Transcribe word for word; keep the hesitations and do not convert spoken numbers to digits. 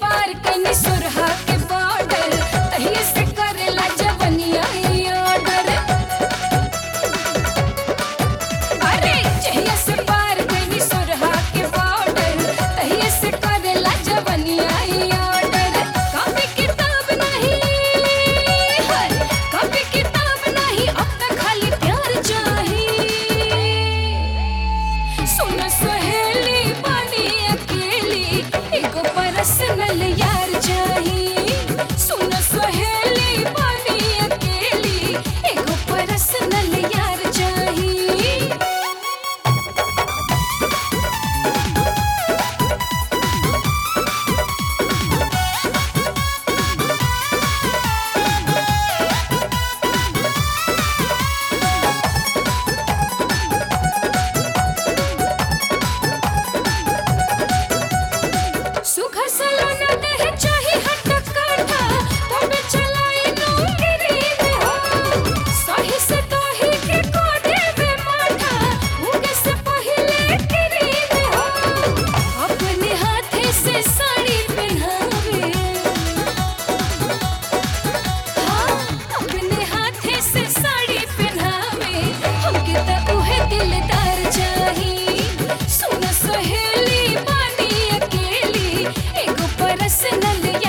पार कनी सुरहा के बॉर्डर तहिए से करेला जवनिया ई ऑर्डर। अरे जहिया से पार कनी सुरहा के बॉर्डर तहिए से करेला जवनिया ई ऑर्डर। कॉपी किताब नहीं है, कॉपी किताब नहीं, अब तक खाली प्यार चाहिए। सुन सहेली बनी अकेली एगो पर्सनल यार चाहिए। सुन सहेली बनी अकेली एगो पर्सनल यार चाहिए। सुघर सलोना देह चाही हट काठा तबे चलाई नौकरी में हो। सही से कही के को देवे माथा उगे से पहले करी में हो। अपने हाथे से साड़ी पहनावे, हाँ अपने हाथे से साड़ी पहनावे, हमके त उहे दिलदार चाही। सुन सहेली बनी अकेली एगो पर्सनल